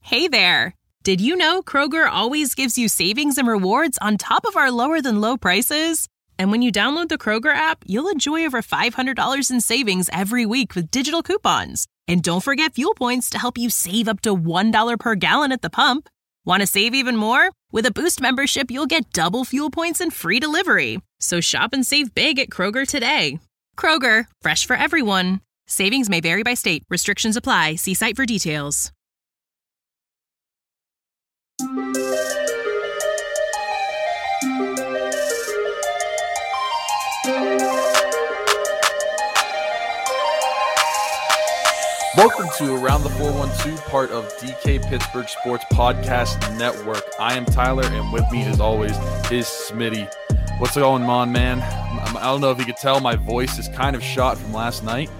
Hey there! Did you know Kroger always gives you savings and rewards on top of our lower-than-low prices? And when you download the Kroger app, you'll enjoy over $500 in savings every week with digital coupons. And don't forget fuel points to help you save up to $1 per gallon at the pump. Want to save even more? With a Boost membership, you'll get double fuel points and free delivery. So shop and save big at Kroger today. Kroger, fresh for everyone. Savings may vary by state. Restrictions apply. See site for details. Welcome to Around the 412, part of DK Pittsburgh Sports Podcast Network. I am Tyler, and with me, as always, is Smitty. What's going on, man? I don't know if you could tell, my voice is kind of shot from last night.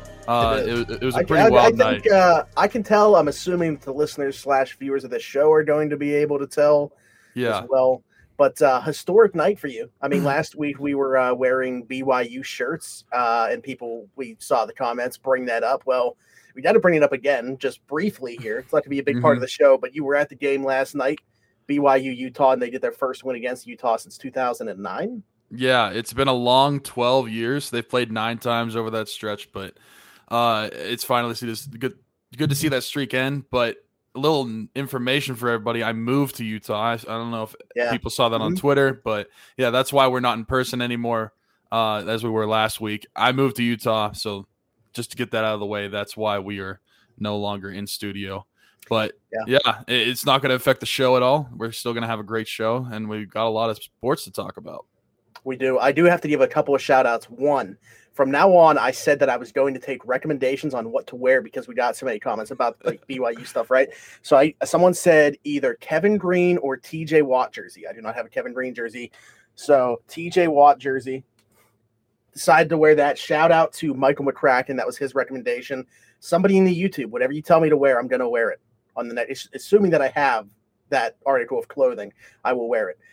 It was a pretty wild night. I can tell. I'm assuming the listeners / viewers of the show are going to be able to tell as well. But historic night for you. I mean, last week we were wearing BYU shirts, and we saw the comments bring that up. Well, we got to bring it up again, just briefly here. It's not going to be a big part of the show, but you were at the game last night, BYU Utah, and they did their first win against Utah since 2009. Yeah, it's been a long 12 years. They've played 9 times over that stretch, but it's finally good to see that streak end. But a little information for everybody: I moved to Utah. I don't know if people saw that on Twitter, but yeah, that's why we're not in person anymore as we were last week. I moved to Utah, so just to get that out of the way, that's why we are no longer in studio. But yeah, it's not going to affect the show at all. We're still going to have a great show, and we've got a lot of sports to talk about. We do. I do have to give a couple of shout outs. One, from now on, I said that I was going to take recommendations on what to wear because we got so many comments about like BYU stuff, right? So someone said either Kevin Green or TJ Watt jersey. I do not have a Kevin Green jersey. So TJ Watt jersey. Decided to wear that. Shout out to Michael McCracken. That was his recommendation. Somebody in the YouTube, whatever you tell me to wear, I'm going to wear it on the net. Assuming that I have that article of clothing, I will wear it.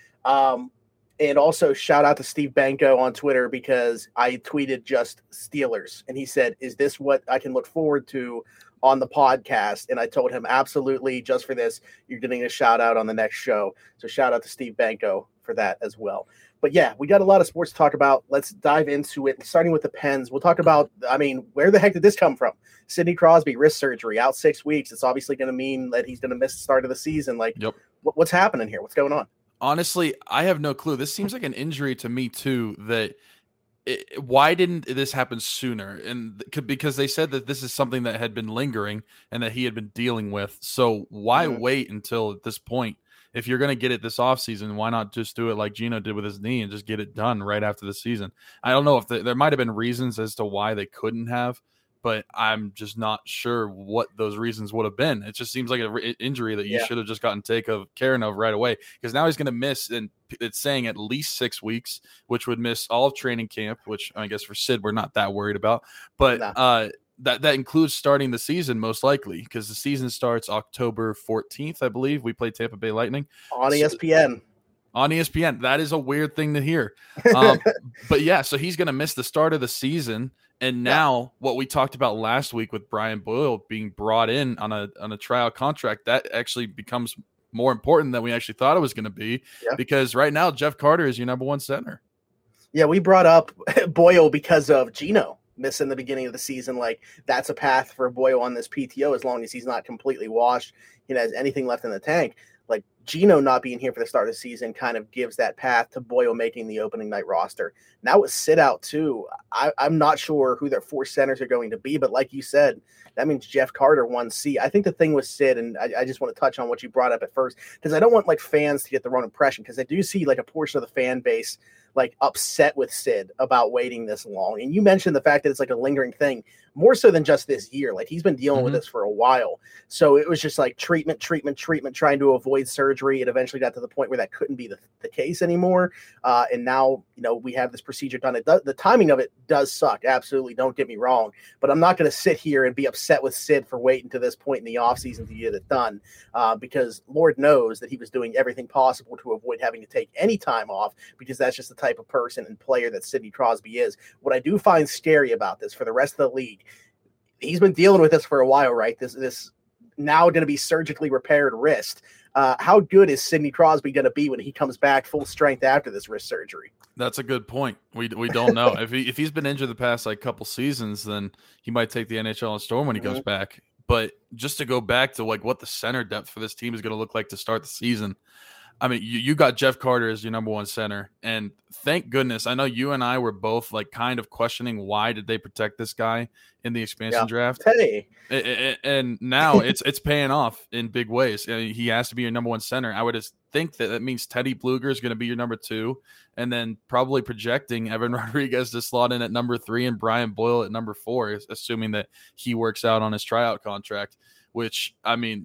And also shout out to Steve Banco on Twitter because I tweeted just Steelers. And he said, is this what I can look forward to on the podcast? And I told him, absolutely, just for this, you're getting a shout out on the next show. So shout out to Steve Banco for that as well. But yeah, we got a lot of sports to talk about. Let's dive into it, starting with the Pens. We'll talk about, where the heck did this come from? Sidney Crosby, wrist surgery, out 6 weeks. It's obviously going to mean that he's going to miss the start of the season. What's happening here? What's going on? Honestly, I have no clue. This seems like an injury to me, too, why didn't this happen sooner? And because they said that this is something that had been lingering and that he had been dealing with. So why wait until at this point? If you're going to get it this offseason, why not just do it like Gino did with his knee and just get it done right after the season? I don't know if there might have been reasons as to why they couldn't have, but I'm just not sure what those reasons would have been. It just seems like an injury that you should have just gotten care of right away, because now he's going to miss, and it's saying at least 6 weeks, which would miss all of training camp, which I guess for Sid we're not that worried about. But that includes starting the season most likely, because the season starts October 14th, I believe. We play Tampa Bay Lightning. On ESPN. On ESPN. That is a weird thing to hear. But yeah, so he's going to miss the start of the season. And now what we talked about last week with Brian Boyle being brought in on a trial contract, that actually becomes more important than we actually thought it was going to be, because right now Jeff Carter is your number one center. Yeah, we brought up Boyle because of Gino missing the beginning of the season. Like, that's a path for Boyle on this PTO as long as he's not completely washed, has anything left in the tank. Like, Gino not being here for the start of the season kind of gives that path to Boyle making the opening night roster. Now with Sid out too, I'm not sure who their 4 centers are going to be, but like you said, that means Jeff Carter 1C. I think the thing with Sid, and I just want to touch on what you brought up at first, because I don't want fans to get the wrong impression, because I do see a portion of the fan base upset with Sid about waiting this long. And you mentioned the fact that it's a lingering thing, more so than just this year. He's been dealing with this for a while. So it was just treatment, trying to avoid surgery. It eventually got to the point where that couldn't be the case anymore. And now, we have this procedure done. The timing of it does suck. Absolutely. Don't get me wrong. But I'm not going to sit here and be upset with Sid for waiting to this point in the offseason to get it done, because Lord knows that he was doing everything possible to avoid having to take any time off, because that's just the type of person and player that Sidney Crosby is. What I do find scary about this for the rest of the league, he's been dealing with this for a while, right? This now going to be surgically repaired wrist. How good is Sidney Crosby going to be when he comes back full strength after this wrist surgery? That's a good point. We don't know. If he's been injured the past couple seasons, then he might take the NHL on storm when he goes back. But just to go back to what the center depth for this team is going to look like to start the season, I mean, you got Jeff Carter as your number one center, and thank goodness. I know you and I were both kind of questioning why did they protect this guy in the expansion draft. Hey. And now it's paying off in big ways. I mean, he has to be your number one center. I would just think that means Teddy Bluger is going to be your number two, and then probably projecting Evan Rodriguez to slot in at number 3 and Brian Boyle at number 4, assuming that he works out on his tryout contract, which, I mean,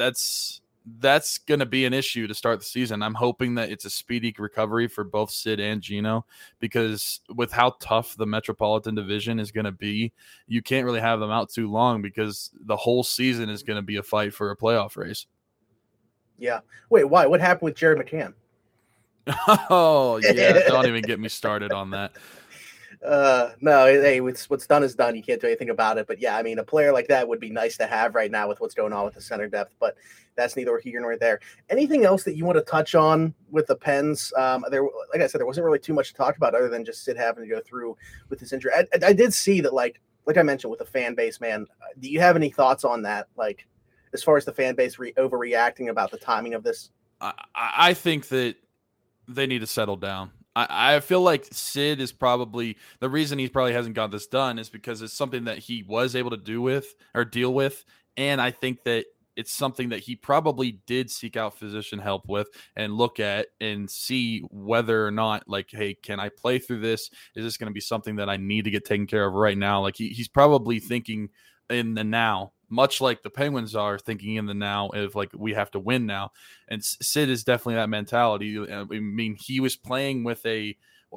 that's going to be an issue to start the season. I'm hoping that it's a speedy recovery for both Sid and Gino, because with how tough the Metropolitan Division is going to be, you can't really have them out too long, because the whole season is going to be a fight for a playoff race. Yeah. Wait, why? What happened with Jared McCann? Oh, yeah. Don't even get me started on that. No, hey, what's done is done. You can't do anything about it. But yeah, I mean, a player like that would be nice to have right now with what's going on with the center depth. But that's neither here nor there. Anything else that you want to touch on with the Pens? Like I said, there wasn't really too much to talk about other than just Sid having to go through with this injury. I did see that, like I mentioned, with the fan base, man. Do you have any thoughts on that? Like, as far as the fan base overreacting about the timing of this? I think that they need to settle down. I feel like Sid is probably the reason he probably hasn't got this done is because it's something that he was able to deal with. And I think that it's something that he probably did seek out physician help with and look at and see whether or not, hey, can I play through this? Is this going to be something that I need to get taken care of right now? Like he's probably thinking in the now, much like the Penguins are thinking in the now of we have to win now. And Sid is definitely that mentality. I mean, he was playing with a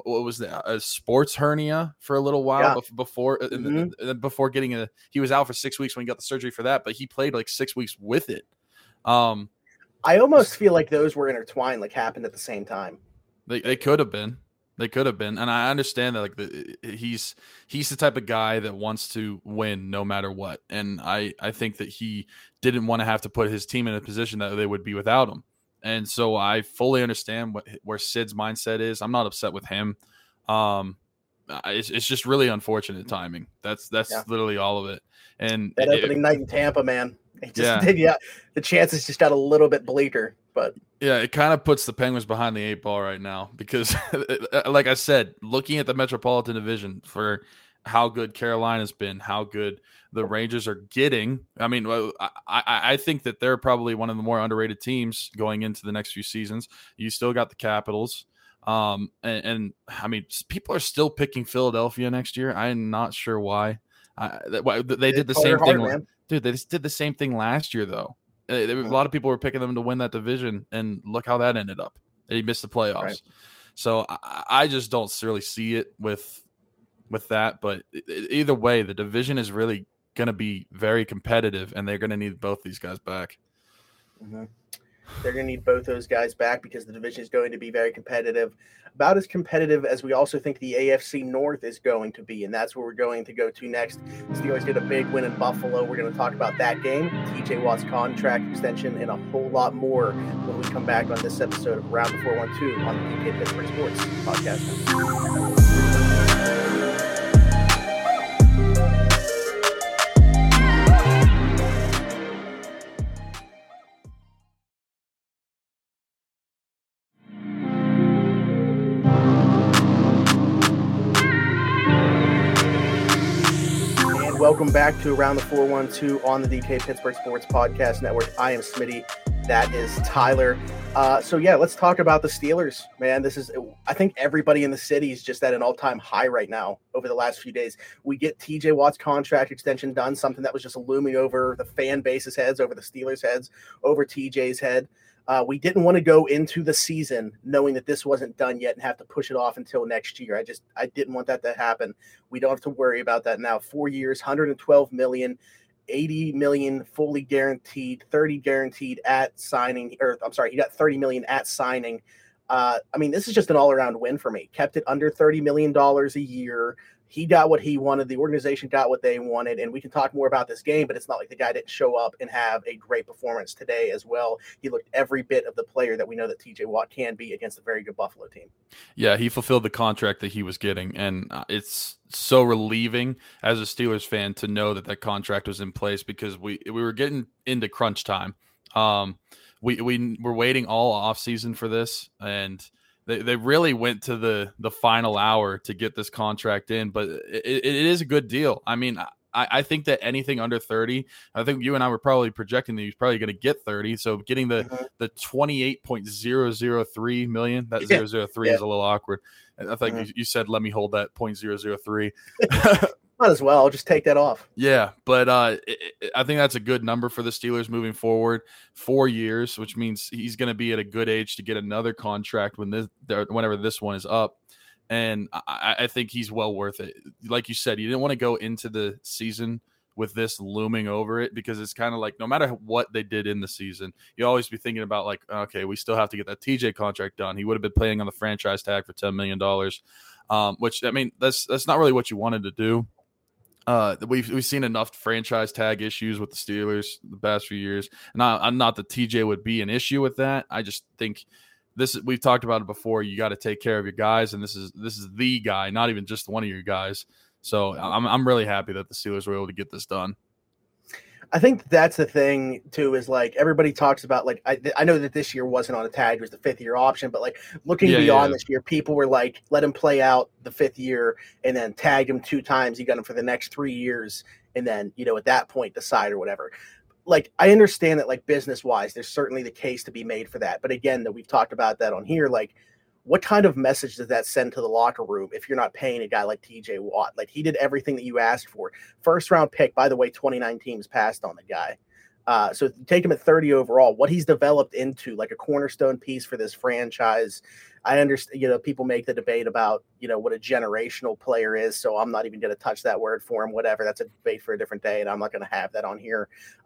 sports hernia for a little while before getting he was out for 6 weeks when he got the surgery for that, but he played 6 weeks with it. I almost feel like those were intertwined, happened at the same time. They could have been. They could have been, and I understand that he's the type of guy that wants to win no matter what, and I think that he didn't want to have to put his team in a position that they would be without him, and so I fully understand where Sid's mindset is. I'm not upset with him. It's just really unfortunate timing. That's literally all of it. And that opening night in Tampa, man, the chances just got a little bit bleaker. But yeah, it kind of puts the Penguins behind the 8 ball right now because, like I said, looking at the Metropolitan Division for how good Carolina's been, how good the Rangers are getting. I mean, I think that they're probably one of the more underrated teams going into the next few seasons. You still got the Capitals. And I mean, people are still picking Philadelphia next year. I'm not sure why. They did the same thing. Man. Dude, they just did the same thing last year, though. A lot of people were picking them to win that division, and look how that ended up. They missed the playoffs. Right. So I just don't really see it with that. But either way, the division is really going to be very competitive, and they're going to need both these guys back. Mm-hmm. They're going to need both those guys back because the division is going to be very competitive, about as competitive as we also think the AFC North is going to be, and that's where we're going to go to next. Steelers did a big win in Buffalo. We're going to talk about that game, TJ Watt's contract extension, and a whole lot more when we come back on this episode of Round the 412 on the DK Pittsburgh Sports Podcast. Welcome back to Around the 412 on the DK Pittsburgh Sports Podcast Network. I am Smitty. That is Tyler. Let's talk about the Steelers, man. I think everybody in the city is just at an all-time high right now over the last few days. We get TJ Watt's contract extension done, something that was just looming over the fan base's heads, over the Steelers' heads, over TJ's head. We didn't want to go into the season knowing that this wasn't done yet and have to push it off until next year. I didn't want that to happen. We don't have to worry about that now. 4 years, $112 million, $80 million fully guaranteed, 30 guaranteed at signing. He got $30 million at signing. This is just an all-around win for me. Kept it under $30 million a year. he got what he wanted. The organization got what they wanted, and we can talk more about this game, but it's not like the guy didn't show up and have a great performance today as well. He looked every bit of the player that we know that TJ Watt can be against a very good Buffalo team. Yeah, he fulfilled the contract that he was getting, and it's so relieving as a Steelers fan to know that that contract was in place, because we were getting into crunch time. We were waiting all off season for this, and they really went to the final hour to get this contract in, but it is a good deal. I mean, I think that anything under 30, I think you and I were probably projecting that he's probably going to get 30. So getting the 28.003 million, that 003 is a little awkward. I think you said, let me hold that 0.003. Might as well just take that off. Yeah, but I think that's a good number for the Steelers moving forward. 4 years, which means he's going to be at a good age to get another contract whenever this one is up. And I think he's well worth it. Like you said, you didn't want to go into the season with this looming over it, because it's kind of like no matter what they did in the season, you always be thinking about like, okay, we still have to get that TJ contract done. He would have been playing on the franchise tag for $10 million, which, I mean, that's not really what you wanted to do. We've seen enough franchise tag issues with the Steelers the past few years, and I'm not that TJ would be an issue with that. I just think we've talked about it before. You got to take care of your guys, and this is the guy, not even just one of your guys. So I'm really happy that the Steelers were able to get this done. I think that's the thing too, is like everybody talks about, like, I know that this year wasn't on a tag, it was the 5th-year option, but like looking beyond this year, people were like, let him play out the 5th year and then tag him 2 times. You got him for the next 3 years. And then, at that point decide or whatever. Like, I understand that, like, business wise, there's certainly the case to be made for that. But again, that we've talked about that on here, like, what kind of message does that send to the locker room if you're not paying a guy like TJ Watt? Like, he did everything that you asked for. 1st-round pick, by the way, 29 teams passed on the guy. So if you take him at 30 overall, what he's developed into, like a cornerstone piece for this franchise. I understand, people make the debate about, what a generational player is. So I'm not even going to touch that word for him, whatever. That's a debate for a different day, and I'm not going to have that on here.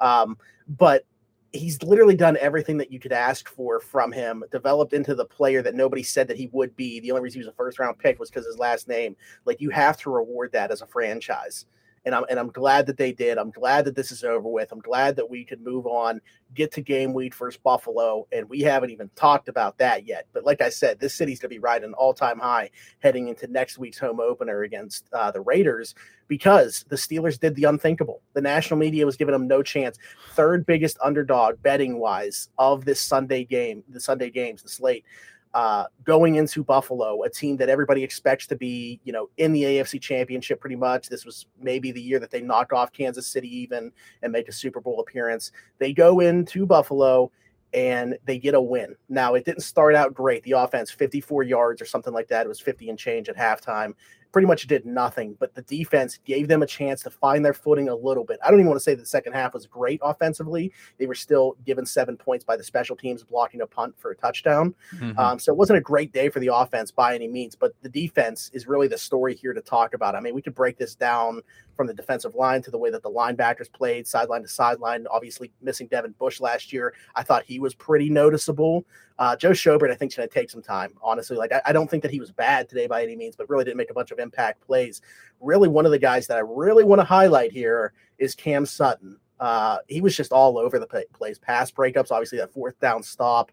But he's literally done everything that you could ask for from him, developed into the player that nobody said that he would be. The only reason he was a 1st-round pick was because his last name. Like, you have to reward that as a franchise. And I'm glad that they did. I'm glad that this is over with. I'm glad that we could move on, get to game week versus Buffalo, and we haven't even talked about that yet. But like I said, this city's going to be riding an all-time high heading into next week's home opener against the Raiders, because the Steelers did the unthinkable. The national media was giving them no chance. 3rd biggest underdog betting-wise of this Sunday game, the slate. Going into Buffalo, a team that everybody expects to be, in the AFC Championship pretty much. This was maybe the year that they knock off Kansas City even and make a Super Bowl appearance. They go into Buffalo and they get a win. Now, it didn't start out great. The offense, 54 yards or something like that. It was 50 and change at halftime. Pretty much did nothing, but the defense gave them a chance to find their footing a little bit. I don't even want to say the second half was great offensively. They were still given 7 points by the special teams blocking a punt for a touchdown. So it wasn't a great day for the offense by any means, but the defense is really the story here to talk about. I mean, we could break this down from the defensive line to the way that the linebackers played sideline to sideline. Obviously missing Devin Bush last year, I thought he was pretty noticeable. Joe Schobert, I think, is going to take some time, honestly. Like, I don't think that he was bad today by any means, but really didn't make a bunch of impact plays. Really, one of the guys that I really want to highlight here is Cam Sutton. He was just all over the place. Pass breakups, obviously that 4th down stop.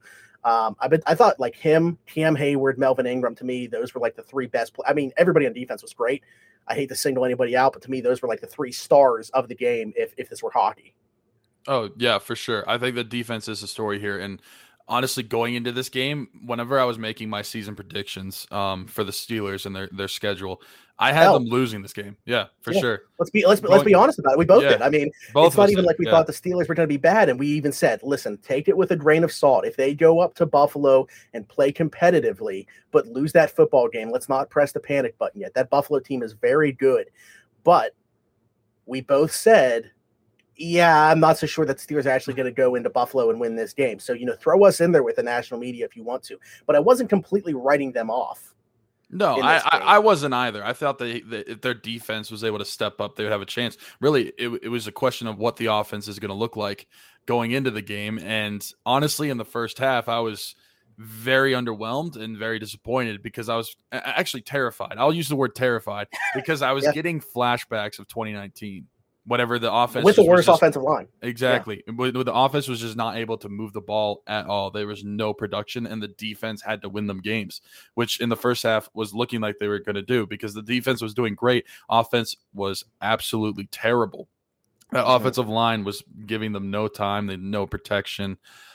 I thought, like, him, Cam Hayward, Melvin Ingram, to me, those were like the 3 best. I mean, everybody on defense was great. I hate to single anybody out, but to me, those were like the 3 stars of the game if this were hockey. Oh, yeah, for sure. I think the defense is the story here. And honestly, going into this game, whenever I was making my season predictions for the Steelers and their schedule, I had them losing this game. Yeah, for sure. Let's be honest about it. We both did. I mean, it's not even like we thought the Steelers were going to be bad, and we even said, listen, take it with a grain of salt. If they go up to Buffalo and play competitively but lose that football game, let's not press the panic button yet. That Buffalo team is very good. But we both said, yeah, I'm not so sure that the Steelers are actually going to go into Buffalo and win this game. So, throw us in there with the national media if you want to. But I wasn't completely writing them off. No, I wasn't either. I thought that if their defense was able to step up, they would have a chance. Really, it was a question of what the offense is going to look like going into the game. And honestly, in the first half, I was very underwhelmed and very disappointed because I was actually terrified. I'll use the word terrified because I was getting flashbacks of 2019. Whatever the offense with the worst offensive line. Exactly. Yeah. The offense was just not able to move the ball at all. There was no production, and the defense had to win them games, which in the first half was looking like they were going to do because the defense was doing great. Offense was absolutely terrible. That offensive line was giving them no time. They had no protection.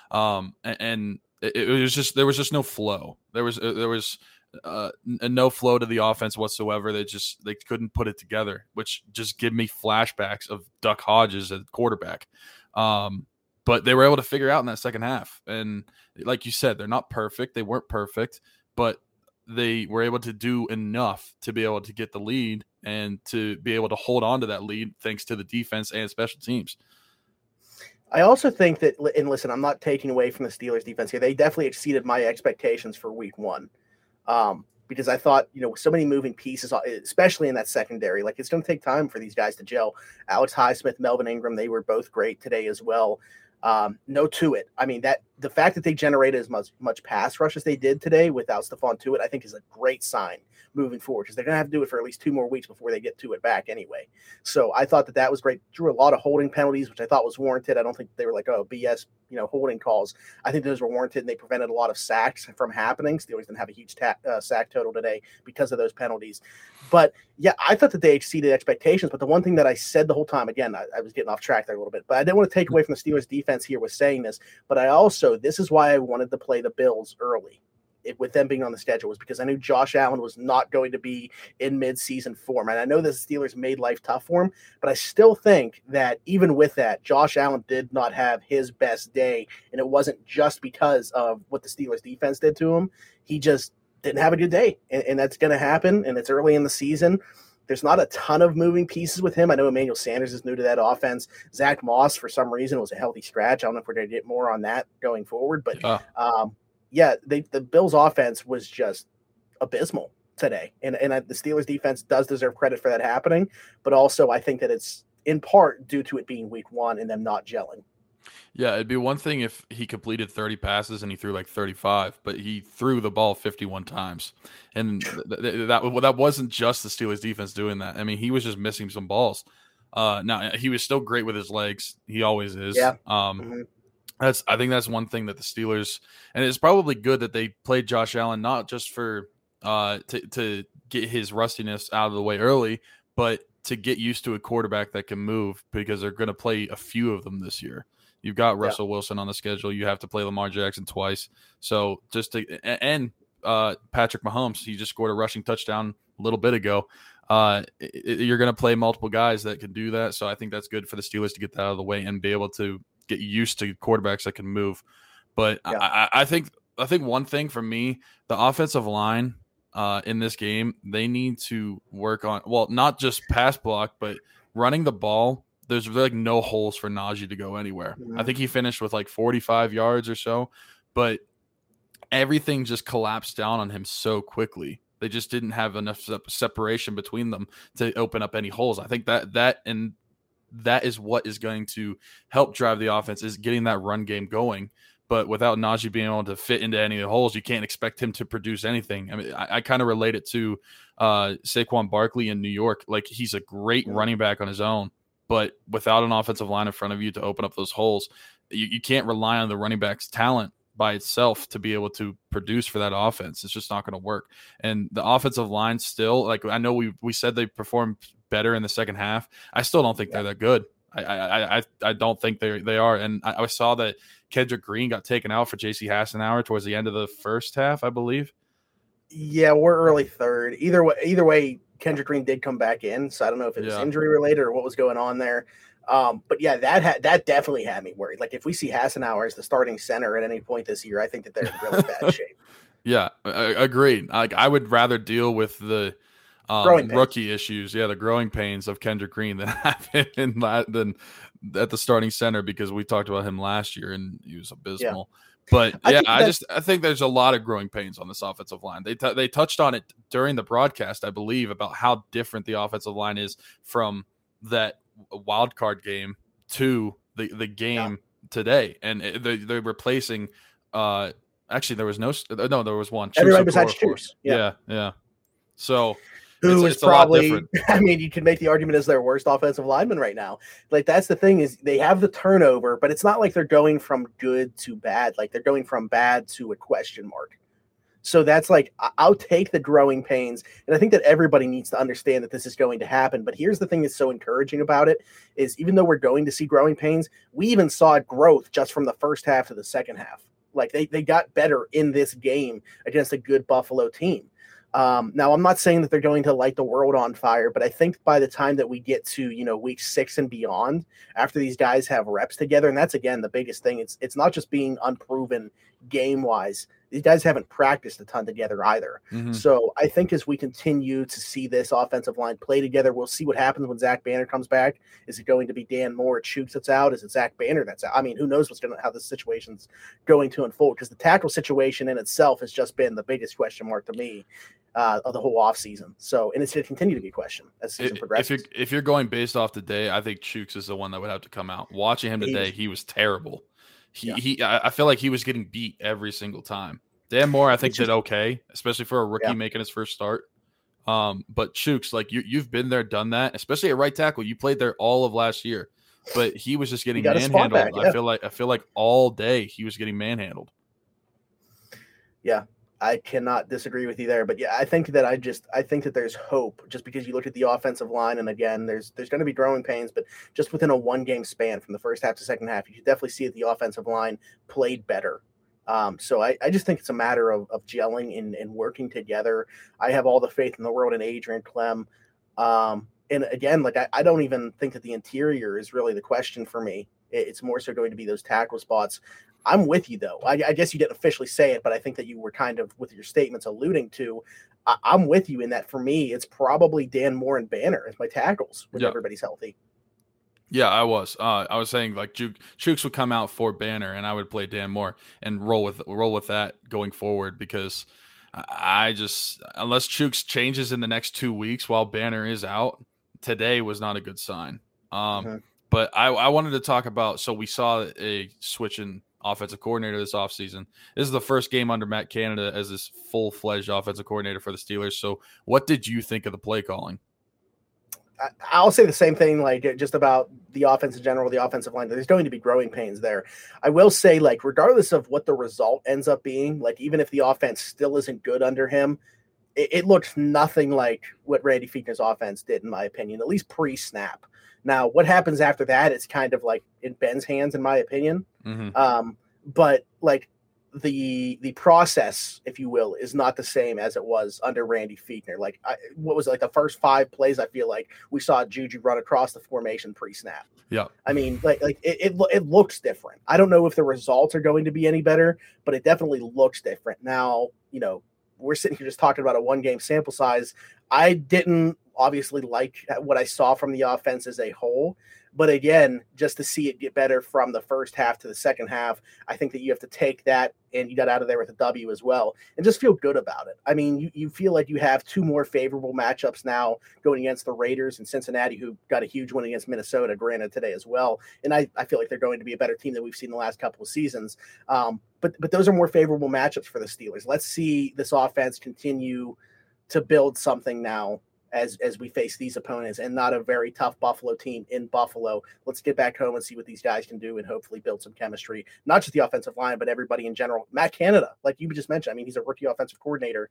And it was just, there was just no flow. There was no flow to the offense whatsoever. They couldn't put it together, which just give me flashbacks of Duck Hodges at quarterback. But they were able to figure out in that second half. And like you said, they're not perfect. They weren't perfect, but they were able to do enough to be able to get the lead and to be able to hold on to that lead thanks to the defense and special teams. I also think that, and listen, I'm not taking away from the Steelers defense here. They definitely exceeded my expectations for week one. Because I thought, so many moving pieces, especially in that secondary, like it's going to take time for these guys to gel. Alex Highsmith, Melvin Ingram, they were both great today as well. No Tuitt. I mean, that the fact that they generated as much pass rush as they did today without Stephon Tuitt, I think is a great sign moving forward because they're going to have to do it for at least 2 more weeks before they get Tuitt back anyway. So I thought that was great. Drew a lot of holding penalties, which I thought was warranted. I don't think they were like, oh, BS, holding calls. I think those were warranted and they prevented a lot of sacks from happening. Steelers didn't have a huge sack total today because of those penalties. But yeah, I thought that they exceeded expectations. But the one thing that I said the whole time, again, I was getting off track there a little bit, but I didn't want to take away from the Steelers defense here with saying this, but this is why I wanted to play the Bills early with them being on the schedule, was because I knew Josh Allen was not going to be in mid-season form. And I know the Steelers made life tough for him, but I still think that even with that, Josh Allen did not have his best day. And it wasn't just because of what the Steelers defense did to him. He just didn't have a good day. And that's going to happen. And it's early in the season. There's not a ton of moving pieces with him. I know Emmanuel Sanders is new to that offense. Zach Moss, for some reason, was a healthy scratch. I don't know if we're going to get more on that going forward. But, the Bills' offense was just abysmal today. And the Steelers' defense does deserve credit for that happening. But also, I think that it's in part due to it being week one and them not gelling. Yeah, it'd be one thing if he completed 30 passes and he threw like 35, but he threw the ball 51 times. And that wasn't just the Steelers defense doing that. I mean, he was just missing some balls. Now, he was still great with his legs. He always is. Yeah. I think that's one thing that the Steelers, and it's probably good that they played Josh Allen, not just for to get his rustiness out of the way early, but to get used to a quarterback that can move, because they're going to play a few of them this year. You've got Russell Wilson on the schedule. You have to play Lamar Jackson twice. So and Patrick Mahomes, he just scored a rushing touchdown a little bit ago. You're going to play multiple guys that can do that. So I think that's good for the Steelers to get that out of the way and be able to get used to quarterbacks that can move. But I think one thing for me, the offensive line in this game, they need to work on, well, not just pass block, but running the ball. There's like no holes for Najee to go anywhere. I think he finished with like 45 yards or so, but everything just collapsed down on him so quickly. They just didn't have enough separation between them to open up any holes. I think that is what is going to help drive the offense, is getting that run game going. But without Najee being able to fit into any of the holes, you can't expect him to produce anything. I mean, I kind of relate it to Saquon Barkley in New York. Like, he's a great running back on his own, but without an offensive line in front of you to open up those holes, you can't rely on the running back's talent by itself to be able to produce for that offense. It's just not going to work. And the offensive line still, like, I know we said they performed better in the second half. I still don't think they're that good. I don't think they are. And I saw that Kendrick Green got taken out for J.C. Hassenauer towards the end of the first half, I believe. Yeah, we're early third. Either way, Kendrick Green did come back in, so I don't know if it was injury related or what was going on there. But yeah, that definitely had me worried. Like, if we see Hassenauer as the starting center at any point this year, I think that they're in really bad shape. Yeah, agreed. I would rather deal with the rookie issues, the growing pains of Kendrick Green than have him than at the starting center, because we talked about him last year and he was abysmal. Yeah. But I think there's a lot of growing pains on this offensive line. They touched on it during the broadcast, I believe, about how different the offensive line is from that wild card game to the game today, and they're replacing Actually, there was there was one. Everybody Chuks besides Okorafor. Chooks. Yeah. So Who is it's a lot probably, different. I mean, you can make the argument as their worst offensive lineman right now. Like, that's the thing, is they have the turnover, but it's not like they're going from good to bad. Like, they're going from bad to a question mark. So that's like, I'll take the growing pains. And I think that everybody needs to understand that this is going to happen. But here's the thing that's so encouraging about it is, even though we're going to see growing pains, we even saw growth just from the first half to the second half. Like, they got better in this game against a good Buffalo team. Now, I'm not saying that they're going to light the world on fire, but I think by the time that we get to, week 6 and beyond, after these guys have reps together, and that's, again, the biggest thing. It's not just being unproven game-wise. These guys haven't practiced a ton together either. Mm-hmm. So I think as we continue to see this offensive line play together, we'll see what happens when Zach Banner comes back. Is it going to be Dan Moore or Chooks that's out? Is it Zach Banner that's out? I mean, who knows how this situation's going to unfold, because the tackle situation in itself has just been the biggest question mark to me of the whole offseason. So, and it's going to continue to be a question as the season progresses. If you're going based off today, I think Chooks is the one that would have to come out. Watching him today, he was terrible. I feel like he was getting beat every single time. Dan Moore, I think, did okay, especially for a rookie making his first start. But Chooks, like, you've been there, done that, especially at right tackle. You played there all of last year, but he was just getting manhandled. Back, I feel like all day he was getting manhandled. Yeah, I cannot disagree with you there. But yeah, I think that there's hope, just because you look at the offensive line, and again, there's going to be growing pains, but just within a 1-game span from the first half to second half, you can definitely see that the offensive line played better. So I just think it's a matter of gelling and working together. I have all the faith in the world in Adrian Clem. And again, like, I don't even think that the interior is really the question for me. It's more so going to be those tackle spots. I'm with you, though. I guess you didn't officially say it, but I think that you were kind of, with your statements, alluding to. I'm with you in that. For me, it's probably Dan Moore and Banner as my tackles when everybody's healthy. Yeah, I was. I was saying, like, Chooks would come out for Banner, and I would play Dan Moore and roll with that going forward, because I just, unless Chooks changes in the next 2 weeks while Banner is out, today was not a good sign. But I wanted to talk about, so we saw a switch in offensive coordinator this offseason. This is the first game under Matt Canada as this full-fledged offensive coordinator for the Steelers. So what did you think of the play calling? I'll say the same thing, like, just about the offense in general, the offensive line. There's going to be growing pains there. I will say, like, regardless of what the result ends up being, like, even if the offense still isn't good under him, it looks nothing like what Randy Fichtner's offense did, in my opinion, at least pre-snap. Now, what happens after that is kind of like in Ben's hands, in my opinion. But, like, the process, if you will, is not the same as it was under Randy Fichtner. Like, what was it, like the first 5 plays? I feel like we saw Juju run across the formation pre-snap. Yeah, I mean, like it looks different. I don't know if the results are going to be any better, but it definitely looks different. Now, we're sitting here just talking about a 1-game sample size. I didn't obviously like what I saw from the offense as a whole. But again, just to see it get better from the first half to the second half, I think that you have to take that, and you got out of there with a W as well, and just feel good about it. I mean, you feel like you have 2 more favorable matchups now going against the Raiders and Cincinnati, who got a huge win against Minnesota, granted today as well. And I feel like they're going to be a better team than we've seen the last couple of seasons. But those are more favorable matchups for the Steelers. Let's see this offense continue to build something now as we face these opponents, and not a very tough Buffalo team in Buffalo. Let's get back home and see what these guys can do, and hopefully build some chemistry, not just the offensive line, but everybody in general. Matt Canada, like you just mentioned, I mean, he's a rookie offensive coordinator.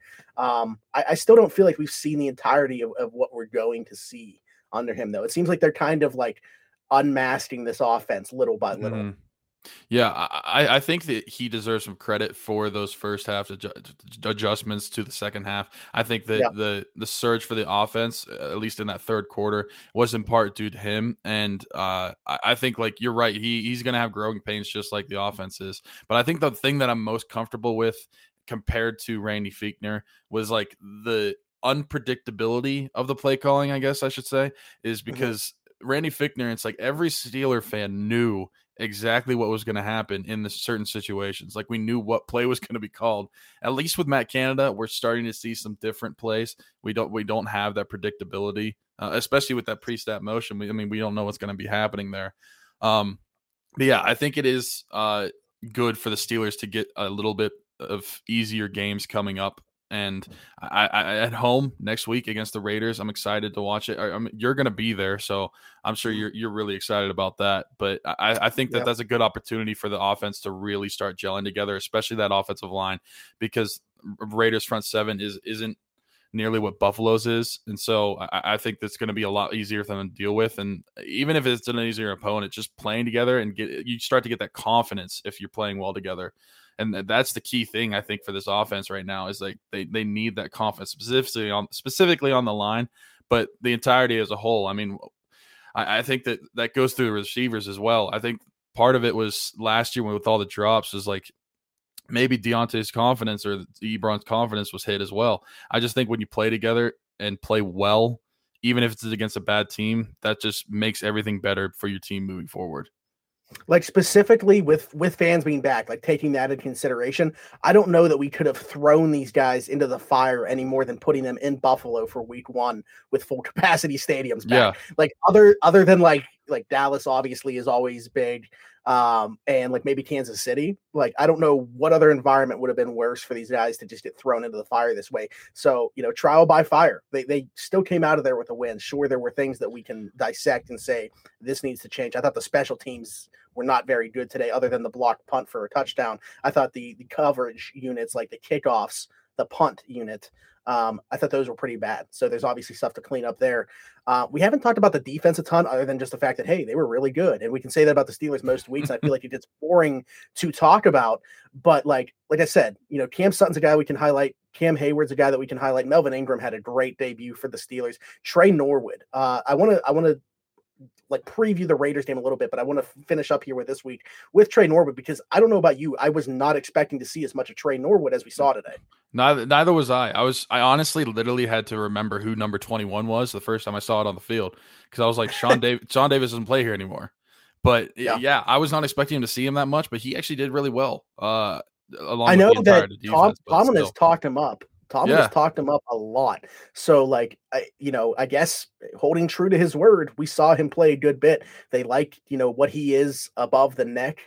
I still don't feel like we've seen the entirety of what we're going to see under him, though. It seems like they're kind of like unmasking this offense little by little. Yeah, I think that he deserves some credit for those first half adjustments to the second half. I think that the surge for the offense, at least in that third quarter, was in part due to him. And I think, like, you're right, he's going to have growing pains just like the offense is. But I think the thing that I'm most comfortable with compared to Randy Fichtner was, like, the unpredictability of the play calling, I guess I should say, is because Randy Fichtner, it's like every Steeler fan knew exactly what was going to happen in the certain situations. Like, we knew what play was going to be called. At least with Matt Canada, we're starting to see some different plays. We don't have that predictability, especially with that pre-snap motion. We don't know what's going to be happening there. But yeah, I think it is good for the Steelers to get a little bit of easier games coming up. And I at home next week against the Raiders, I'm excited to watch it. You're going to be there, so I'm sure you're really excited about that. But I think that that's a good opportunity for the offense to really start gelling together, especially that offensive line, because Raiders front seven isn't nearly what Buffalo's is. And so I think that's going to be a lot easier for them to deal with. And even if it's an easier opponent, just playing together and you start to get that confidence if you're playing well together. And that's the key thing, I think, for this offense right now is like they need that confidence specifically on the line, but the entirety as a whole. I mean, I think that goes through the receivers as well. I think part of it was last year with all the drops was like maybe Deontay's confidence or Ebron's confidence was hit as well. I just think when you play together and play well, even if it's against a bad team, that just makes everything better for your team moving forward. Like specifically with fans being back, like taking that into consideration, I don't know that we could have thrown these guys into the fire any more than putting them in Buffalo for week 1 with full capacity stadiums back. Yeah. Like other than like Dallas obviously is always big. And like maybe Kansas City, like I don't know what other environment would have been worse for these guys to just get thrown into the fire this way. So, trial by fire, they still came out of there with a win. Sure, there were things that we can dissect and say this needs to change. I thought the special teams were not very good today, other than the blocked punt for a touchdown. I thought the coverage units, like the kickoffs, the punt unit, I thought those were pretty bad. So there's obviously stuff to clean up there. We haven't talked about the defense a ton other than just the fact that, hey, they were really good. And we can say that about the Steelers most weeks. I feel like it gets boring to talk about. But like I said, Cam Sutton's a guy we can highlight. Cam Hayward's a guy that we can highlight. Melvin Ingram had a great debut for the Steelers. Trey Norwood. I want to like preview the Raiders game a little bit, but I want to finish up here with this week with Trey Norwood, because I don't know about you, I was not expecting to see as much of Trey Norwood as we saw today. Neither was I. I honestly literally had to remember who number 21 was the first time I saw it on the field, because I was like, Sean Davis doesn't play here anymore. But yeah, I was not expecting him to see him that much, but he actually did really well. I know that Tomlin has talked him up. Tomlin has talked him up a lot. So, I guess holding true to his word, we saw him play a good bit. They like, what he is above the neck.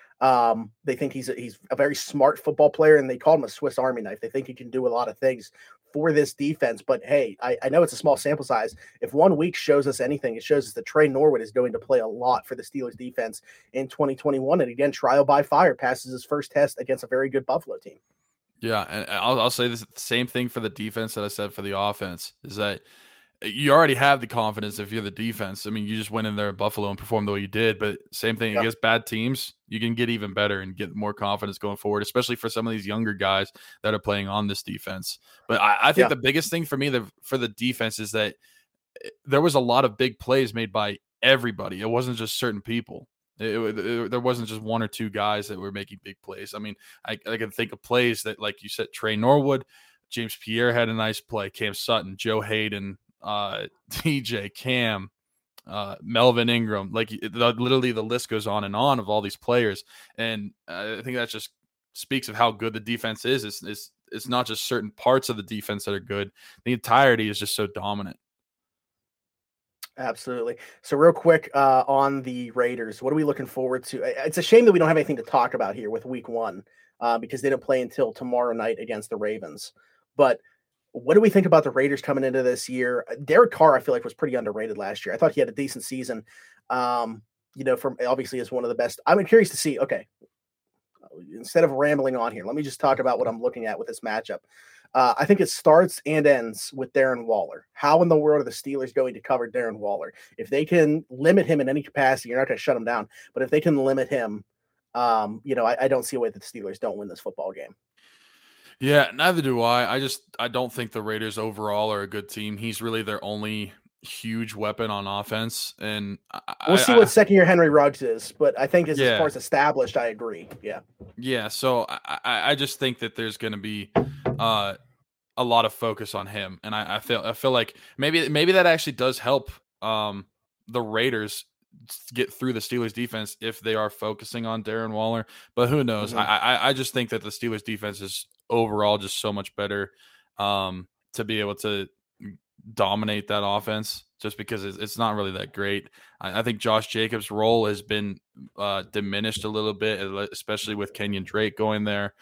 They think he's a very smart football player, and they call him a Swiss Army knife. They think he can do a lot of things for this defense. But, hey, I know it's a small sample size. If 1 week shows us anything, it shows us that Trey Norwood is going to play a lot for the Steelers defense in 2021. And, again, trial by fire, passes his first test against a very good Buffalo team. Yeah, and I'll say this same thing for the defense that I said for the offense, is that you already have the confidence if you're the defense. I mean, you just went in there in Buffalo and performed the way you did, but same thing against bad teams, you can get even better and get more confidence going forward, especially for some of these younger guys that are playing on this defense. But I think the biggest thing for me for the defense is that there was a lot of big plays made by everybody. It wasn't just certain people. There wasn't just one or two guys that were making big plays. I mean, I can think of plays that, like you said, Trey Norwood, James Pierre had a nice play, Cam Sutton, Joe Hayden, TJ, Cam, Melvin Ingram. Literally the list goes on and on of all these players. And I think that just speaks of how good the defense is. It's not just certain parts of the defense that are good. The entirety is just so dominant. Absolutely. So real quick on the Raiders, what are we looking forward to? It's a shame that we don't have anything to talk about here with week 1 because they don't play until tomorrow night against the Ravens. But what do we think about the Raiders coming into this year? Derek Carr, I feel like, was pretty underrated last year. I thought he had a decent season, from obviously is one of the best. I'm curious to see, okay, instead of rambling on here, let me just talk about what I'm looking at with this matchup. I think it starts and ends with Darren Waller. How in the world are the Steelers going to cover Darren Waller? If they can limit him in any capacity, you're not going to shut him down. But if they can limit him, I don't see a way that the Steelers don't win this football game. Yeah, neither do I. I don't think the Raiders overall are a good team. He's really their only huge weapon on offense, and we'll see what second year Henry Ruggs is. But I think as far as established, I agree. Yeah. So I just think that there's going to be a lot of focus on him, and I feel like maybe that actually does help the Raiders get through the Steelers defense if they are focusing on Darren Waller. But who knows? Mm-hmm. I just think that the Steelers defense is overall just so much better to be able to dominate that offense, just because it's not really that great. I think Josh Jacobs' role has been diminished a little bit, especially with Kenyon Drake going there.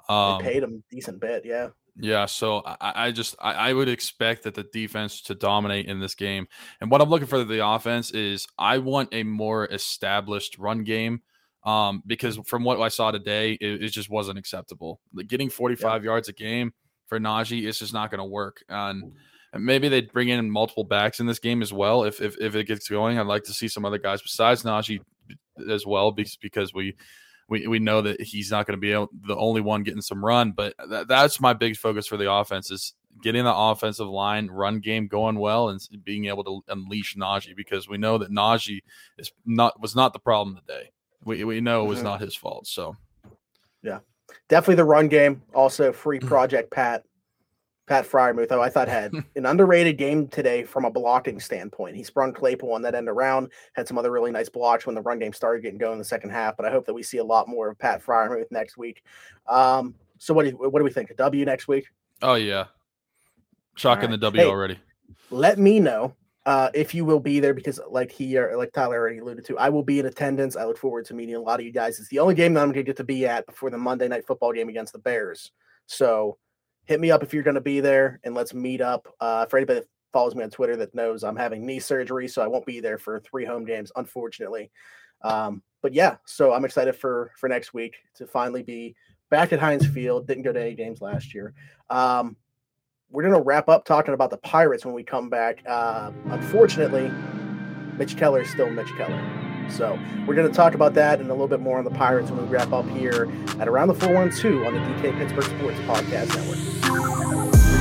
They paid him a decent bit, yeah. Yeah, so I would expect that the defense to dominate in this game. And what I'm looking for the offense is I want a more established run game, because from what I saw today, it just wasn't acceptable. Like getting 45 yards a game for Najee is just not going to work. And maybe they'd bring in multiple backs in this game as well if it gets going. I'd like to see some other guys besides Najee as well, because we know that he's not going to be the only one getting some run, but that's my big focus for the offense is getting the offensive line run game going well and being able to unleash Najee, because we know that Najee was not the problem today. We know it was not his fault. So yeah, definitely the run game. Also free Project Pat Freiermuth, I thought had an underrated game today from a blocking standpoint. He sprung Claypool on that end around, had some other really nice blocks when the run game started getting going in the second half, but I hope that we see a lot more of Pat Freiermuth next week. So what do we think? A W next week? Oh, yeah. Chalking the W already. Let me know if you will be there, because like Tyler already alluded to, I will be in attendance. I look forward to meeting a lot of you guys. It's the only game that I'm going to get to be at before the Monday Night Football game against the Bears. So hit me up if you're going to be there, and let's meet up. For anybody that follows me on Twitter that knows I'm having knee surgery, so I won't be there for 3 home games, unfortunately. But yeah, so I'm excited for next week to finally be back at Heinz Field. Didn't go to any games last year. We're going to wrap up talking about the Pirates when we come back. Unfortunately, Mitch Keller is still Mitch Keller. So we're going to talk about that and a little bit more on the Pirates when we wrap up here at Around the 412 on the DK Pittsburgh Sports Podcast Network.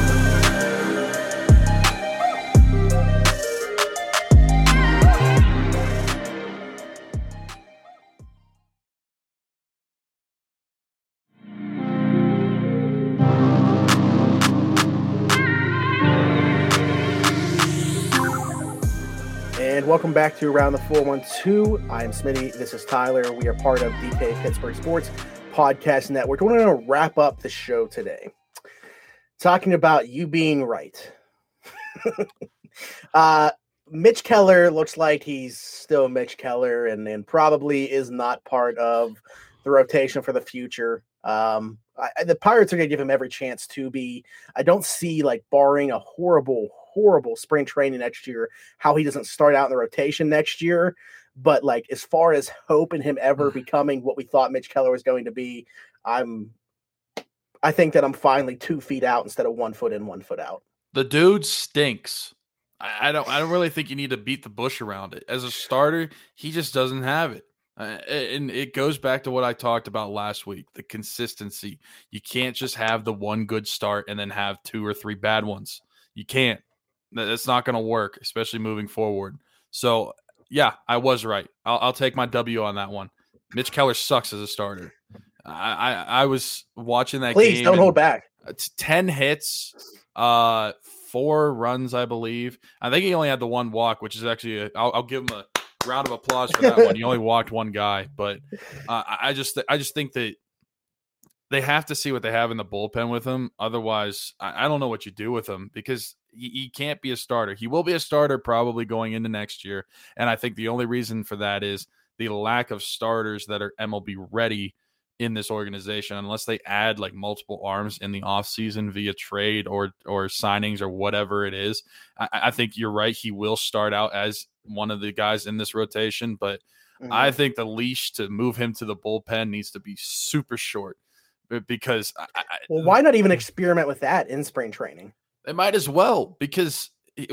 And welcome back to Around the 412. I am Smitty. This is Tyler. We are part of DK Pittsburgh Sports Podcast Network. We're going to wrap up the show today talking about you being right. Mitch Keller looks like he's still Mitch Keller and probably is not part of the rotation for the future. The Pirates are going to give him every chance to be. I don't see, like, barring a horrible spring training next year, how he doesn't start out in the rotation next year. But like, as far as hope in him ever becoming what we thought Mitch Keller was going to be, I think that I'm finally 2 feet out instead of 1 foot in, 1 foot out. The dude stinks. I don't really think you need to beat the bush around it. As a starter, he just doesn't have it. And it goes back to what I talked about last week, the consistency. You can't just have the one good start and then have 2 or 3 bad ones. You can't. That's not going to work, especially moving forward. So, yeah, I was right. I'll take my W on that one. Mitch Keller sucks as a starter. I was watching that game. Please don't hold back. It's 10 hits, 4 runs, I believe. I think he only had the 1 walk, which is actually I'll give him a round of applause for that one. He only walked 1 guy, but I just think that they have to see what they have in the bullpen with him. Otherwise, I don't know what you do with him, because he can't be a starter. He will be a starter probably going into next year. And I think the only reason for that is the lack of starters that are MLB ready in this organization, unless they add like multiple arms in the offseason via trade or signings or whatever it is. I think you're right. He will start out as one of the guys in this rotation, but I think the leash to move him to the bullpen needs to be super short, because why not even experiment with that in spring training? They might as well, because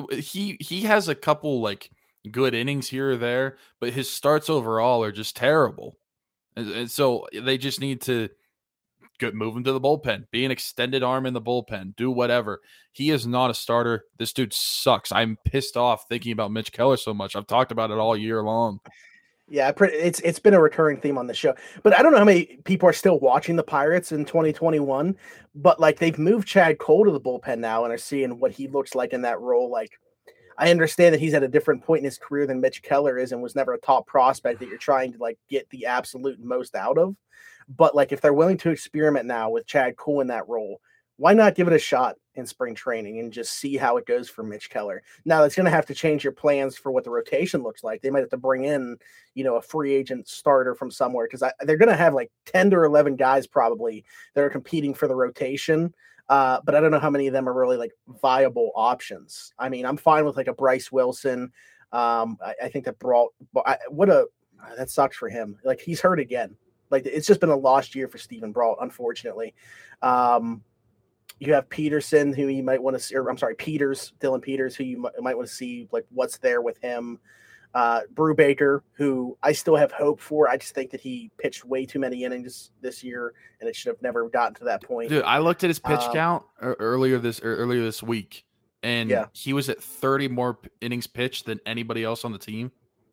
he has a couple like good innings here or there, but his starts overall are just terrible. And so they just need to move him to the bullpen, be an extended arm in the bullpen, do whatever. He is not a starter. This dude sucks. I'm pissed off thinking about Mitch Keller so much. I've talked about it all year long. Yeah, it's been a recurring theme on the show. But I don't know how many people are still watching the Pirates in 2021, but like, they've moved Chad Cole to the bullpen now and are seeing what he looks like in that role. Like, I understand that he's at a different point in his career than Mitch Keller is and was never a top prospect that you're trying to like get the absolute most out of. But like, if they're willing to experiment now with Chad Cole in that role, why not give it a shot in spring training and just see how it goes for Mitch Keller? Now, it's going to have to change your plans for what the rotation looks like. They might have to bring in, a free agent starter from somewhere, because they're going to have like 10 to 11 guys probably that are competing for the rotation. But I don't know how many of them are really like viable options. I mean, I'm fine with like a Bryce Wilson. I think that that sucks for him. Like, he's hurt again. Like, it's just been a lost year for Stephen Brault, unfortunately. You have Peterson, who you might want to see, Dylan Peters, who you might want to see, like, what's there with him. Brubaker, who I still have hope for. I just think that he pitched way too many innings this year, and it should have never gotten to that point. Dude, I looked at his pitch count earlier this week, and he was at 30 more innings pitched than anybody else on the team.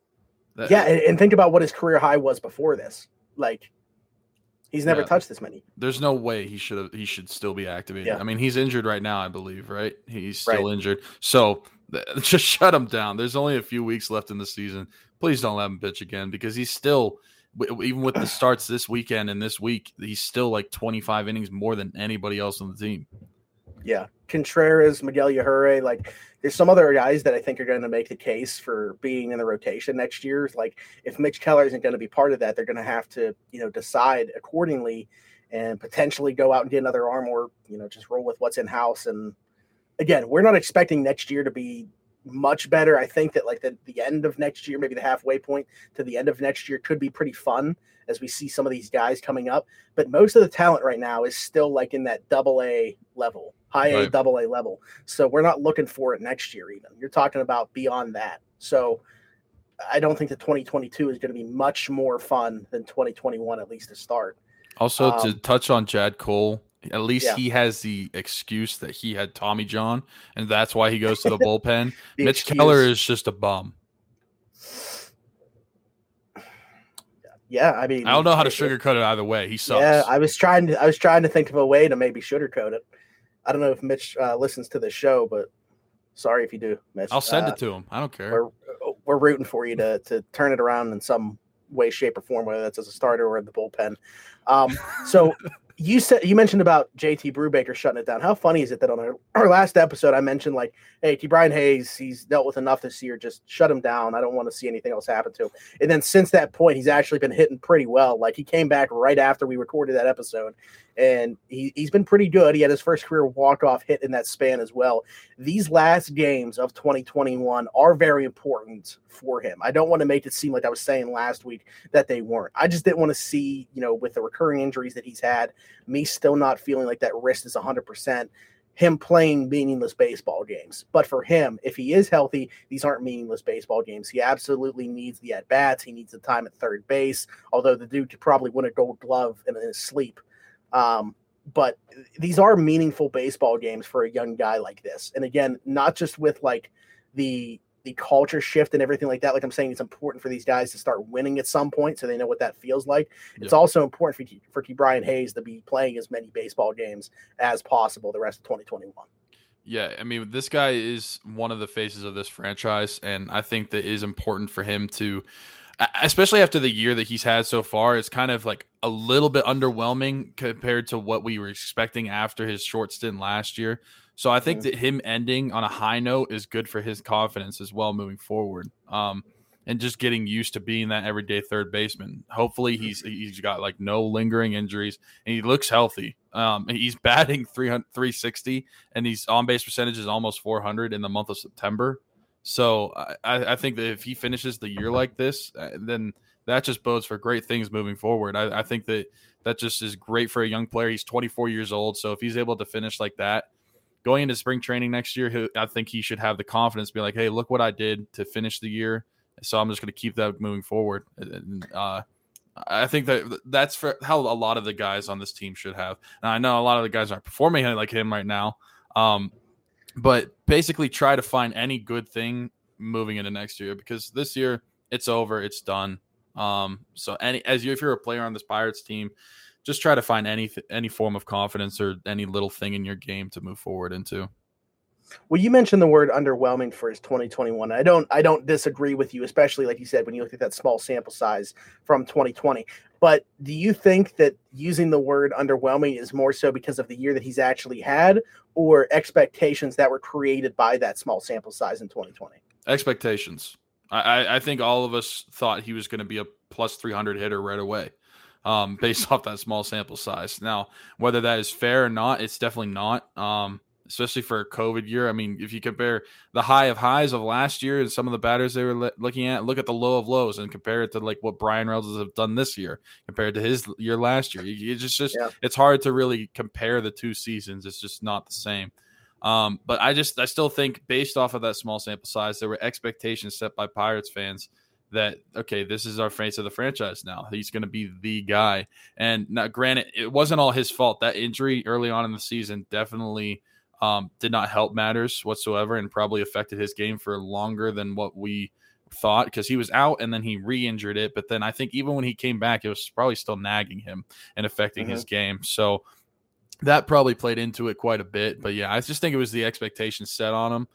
And think about what his career high was before this. Like, he's never touched this many. There's no way he should still be activated. Yeah. I mean, he's injured right now, I believe, right? He's still injured. So just shut him down. There's only a few weeks left in the season. Please don't let him pitch again, because he's still, even with the starts this weekend and this week, he's still like 25 innings more than anybody else on the team. Yeah. Contreras, Miguel Yajure, like, there's some other guys that I think are going to make the case for being in the rotation next year. Like, if Mitch Keller isn't going to be part of that, they're going to have to, decide accordingly and potentially go out and get another arm, or, just roll with what's in house. And again, we're not expecting next year to be much better. I think that like the end of next year, maybe the halfway point to the end of next year, could be pretty fun as we see some of these guys coming up. But most of the talent right now is still like in that AA level, high A, AA level. So we're not looking for it next year even. You're talking about beyond that. So I don't think that 2022 is going to be much more fun than 2021, at least to start. Also, to touch on Chad Cole, at least he has the excuse that he had Tommy John, and that's why he goes to the bullpen. Mitch Keller is just a bum. Yeah, I mean, I don't know how to sugarcoat it either way. He sucks. Yeah, I was trying to think of a way to maybe sugarcoat it. I don't know if Mitch listens to the show, but sorry if you do, Mitch. I'll send it to him. I don't care. We're rooting for you to turn it around in some way, shape, or form, whether that's as a starter or in the bullpen. So you mentioned about JT Brubaker shutting it down. How funny is it that on our last episode I mentioned, like, hey, Brian Hayes, he's dealt with enough this year, just shut him down. I don't want to see anything else happen to him. And then since that point, he's actually been hitting pretty well. Like, he came back right after we recorded that episode, and he's been pretty good. He had his first career walk-off hit in that span as well. These last games of 2021 are very important for him. I don't want to make it seem like I was saying last week that they weren't. I just didn't want to see, with the recurring injuries that he's had, me still not feeling like that wrist is 100%, him playing meaningless baseball games. But for him, if he is healthy, these aren't meaningless baseball games. He absolutely needs the at-bats. He needs the time at third base, although the dude could probably win a gold glove in his sleep. But these are meaningful baseball games for a young guy like this. And again, not just with like the culture shift and everything like that. Like I'm saying, it's important for these guys to start winning at some point so they know what that feels like. Yeah. It's also important for Brian Hayes to be playing as many baseball games as possible the rest of 2021. Yeah, I mean, this guy is one of the faces of this franchise, and I think that it is important for him to, especially after the year that he's had so far, it's kind of like a little bit underwhelming compared to what we were expecting after his short stint last year. So I think that him ending on a high note is good for his confidence as well moving forward, and just getting used to being that everyday third baseman. Hopefully he's got like no lingering injuries and he looks healthy. He's batting 360 and his on-base percentage is almost 400 in the month of September. So I think that if he finishes the year like this, then that just bodes for great things moving forward. I think that just is great for a young player. He's 24 years old. So if he's able to finish like that, going into spring training next year, I think he should have the confidence to be like, hey, look what I did to finish the year. So I'm just going to keep that moving forward. And, I think that's for how a lot of the guys on this team should have. And I know a lot of the guys aren't performing like him right now. But basically try to find any good thing moving into next year, because this year it's over, it's done. So if you're a player on this Pirates team, just try to find any form of confidence or any little thing in your game to move forward into. Well, you mentioned the word underwhelming for his 2021. I don't disagree with you, especially like you said when you look at that small sample size from 2020. But do you think that using the word underwhelming is more so because of the year that he's actually had, or expectations that were created by that small sample size in 2020? Expectations. I think all of us thought he was going to be a plus 300 hitter right away, based off that small sample size. Now, whether that is fair or not, it's definitely not. Especially for a COVID year. I mean, if you compare the high of highs of last year and some of the batters they were looking at, look at the low of lows and compare it to like what Bryan Reynolds have done this year compared to his year last year. It's hard to really compare the two seasons. It's just not the same. But I still think based off of that small sample size, there were expectations set by Pirates fans that, okay, this is our face of the franchise now. He's going to be the guy. And now, granted, it wasn't all his fault. That injury early on in the season definitely did not help matters whatsoever and probably affected his game for longer than what we thought, because he was out and then he re-injured it. But then I think even when he came back, it was probably still nagging him and affecting his game. So that probably played into it quite a bit. But yeah, I just think it was the expectations set on him.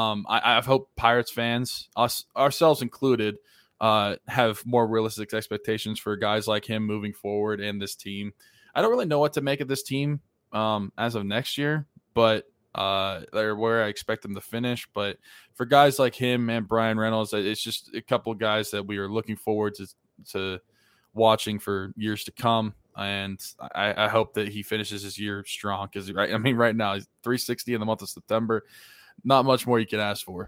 I hope Pirates fans, ourselves included, have more realistic expectations for guys like him moving forward and this team. I don't really know what to make of this team as of next year, but they're where I expect them to finish. But for guys like him and Bryan Reynolds, it's just a couple of guys that we are looking forward to watching for years to come. And I hope that he finishes his year strong, because right now he's 360 in the month of September. Not much more you can ask for.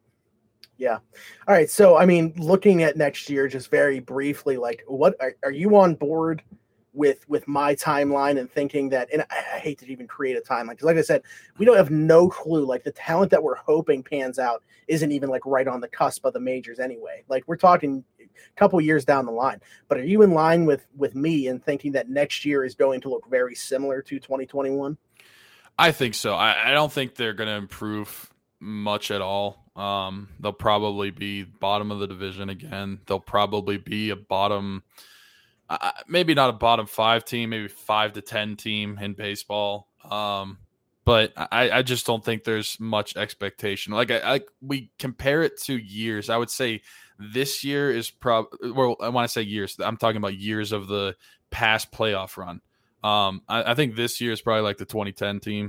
Yeah. All right. So, I mean, looking at next year, just very briefly, like, what are you on board with my timeline and thinking that, and I hate to even create a timeline, because like I said, we don't have no clue. Like, the talent that we're hoping pans out isn't even like right on the cusp of the majors anyway. Like, we're talking a couple years down the line. But are you in line with me in thinking that next year is going to look very similar to 2021? I think so. I don't think they're going to improve much at all. They'll probably be bottom of the division again. They'll probably be a bottom, maybe not a bottom 5 team, maybe 5 to 10 team in baseball. But I just don't think there's much expectation. Like we compare it to years. I would say this year is probably, well, I want to say years, I'm talking about years of the past playoff run. I think this year is probably like the 2010 team.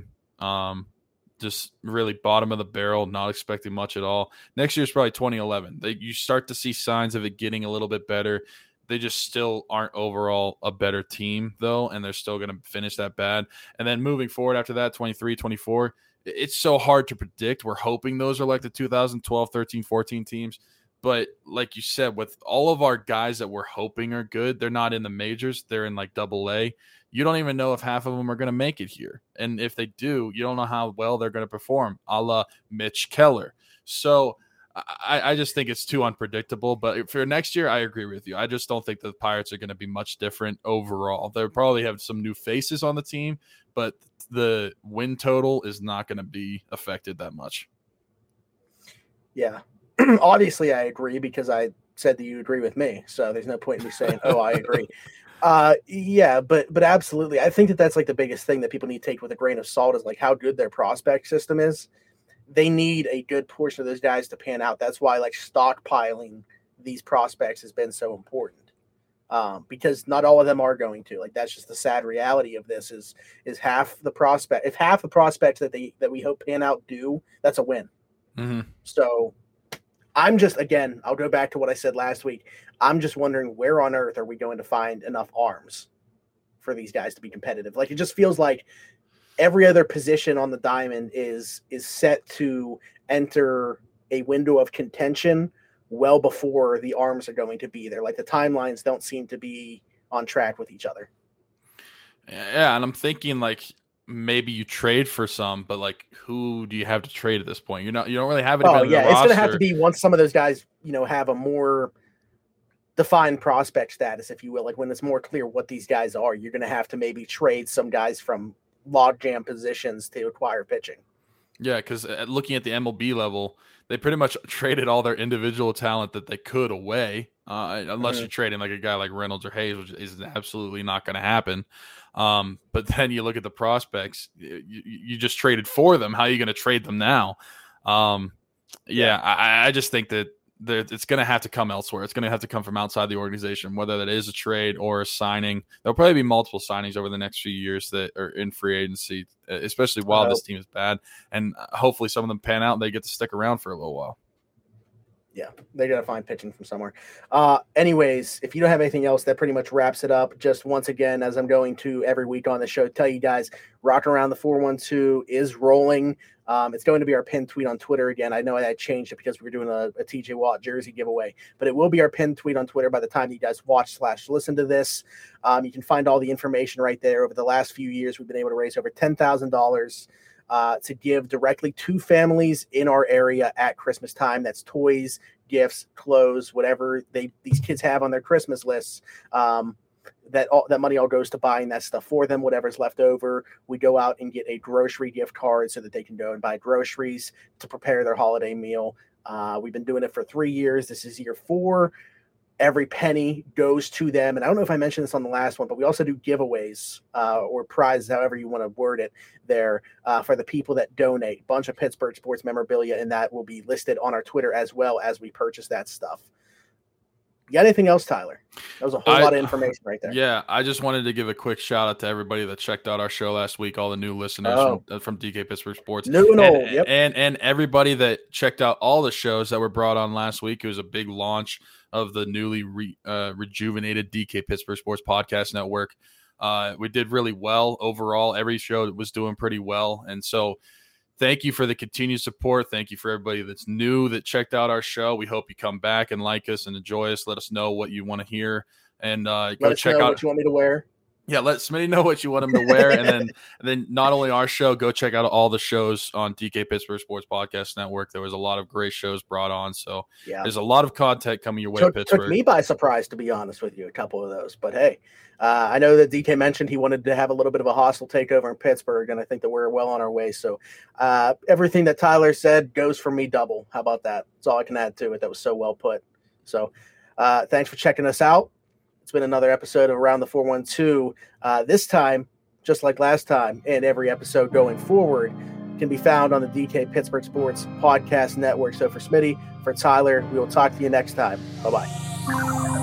Just really bottom of the barrel, not expecting much at all. Next year is probably 2011. You start to see signs of it getting a little bit better. They just still aren't overall a better team, though, and they're still going to finish that bad. And then moving forward after that, 23, 24, it's so hard to predict. We're hoping those are like the 2012, 13, 14 teams. But like you said, with all of our guys that we're hoping are good, they're not in the majors. They're in like AA. You don't even know if half of them are going to make it here. And if they do, you don't know how well they're going to perform, a la Mitch Keller. So I just think it's too unpredictable. But for next year, I agree with you. I just don't think the Pirates are going to be much different overall. They'll probably have some new faces on the team, but the win total is not going to be affected that much. Yeah. Obviously, I agree, because I said that you agree with me. So there's no point in me saying, oh, I agree. Yeah, but absolutely. I think that that's like the biggest thing that people need to take with a grain of salt is like how good their prospect system is. They need a good portion of those guys to pan out. That's why like stockpiling these prospects has been so important. Because not all of them are going to. Like, that's just the sad reality of this is half the prospect. If half the prospects that we hope pan out do, that's a win. Mm-hmm. So I'm just, again, I'll go back to what I said last week. I'm just wondering where on earth are we going to find enough arms for these guys to be competitive? Like, it just feels like every other position on the diamond is set to enter a window of contention well before the arms are going to be there. Like, the timelines don't seem to be on track with each other. Yeah, and I'm thinking like maybe you trade for some, but like who do you have to trade at this point? You don't really have anybody. Oh yeah, it's going to have to be once some of those guys, have a more defined prospect status, if you will. Like, when it's more clear what these guys are, you're going to have to maybe trade some guys from logjam positions to acquire pitching. Yeah, because looking at the MLB level, they pretty much traded all their individual talent that they could away, unless you're trading like a guy like Reynolds or Hayes, which is absolutely not going to happen. But then you look at the prospects, you just traded for them. How are you going to trade them now? I just think that it's going to have to come elsewhere. It's going to have to come from outside the organization, whether that is a trade or a signing. There'll probably be multiple signings over the next few years that are in free agency, especially while this team is bad. And hopefully some of them pan out and they get to stick around for a little while. Yeah, they got to find pitching from somewhere. Anyways, if you don't have anything else, that pretty much wraps it up. Just once again, as I'm going to every week on the show, tell you guys, Rocking Around the 412 is rolling. It's going to be our pinned tweet on Twitter again. I know I changed it because we were doing a TJ Watt jersey giveaway, but it will be our pinned tweet on Twitter by the time you guys watch/listen to this. You can find all the information right there. Over the last few years, we've been able to raise over $10,000 to give directly to families in our area at Christmas time. That's toys, gifts, clothes, whatever these kids have on their Christmas lists. That money all goes to buying that stuff for them. Whatever's left over, we go out and get a grocery gift card so that they can go and buy groceries to prepare their holiday meal. We've been doing it for 3 years. This is year 4. Every penny goes to them. And I don't know if I mentioned this on the last one, but we also do giveaways or prizes, however you want to word it there, for the people that donate. A bunch of Pittsburgh sports memorabilia, and that will be listed on our Twitter as well as we purchase that stuff. You got anything else, Tyler? That was a whole lot of information right there. Yeah, I just wanted to give a quick shout out to everybody that checked out our show last week, all the new listeners from DK Pittsburgh Sports. New and old, yep. And everybody that checked out all the shows that were brought on last week. It was a big launch of the newly rejuvenated DK Pittsburgh Sports Podcast Network. We did really well overall. Every show was doing pretty well. And so thank you for the continued support. Thank you for everybody that's new that checked out our show. We hope you come back and like us and enjoy us. Let us know what you want to hear. And go check out what you want me to wear. Yeah, let Smitty know what you want him to wear. And then not only our show, go check out all the shows on DK Pittsburgh Sports Podcast Network. There was a lot of great shows brought on. So there's a lot of content coming your way, Pittsburgh. Took me by surprise, to be honest with you, a couple of those. But hey, I know that DK mentioned he wanted to have a little bit of a hostile takeover in Pittsburgh, and I think that we're well on our way. So everything that Tyler said goes for me double. How about that? That's all I can add to it. That was so well put. So thanks for checking us out. It's been another episode of Around the 412. This time, just like last time, and every episode going forward, can be found on the DK Pittsburgh Sports Podcast Network. So for Smitty, for Tyler, we will talk to you next time. Bye-bye.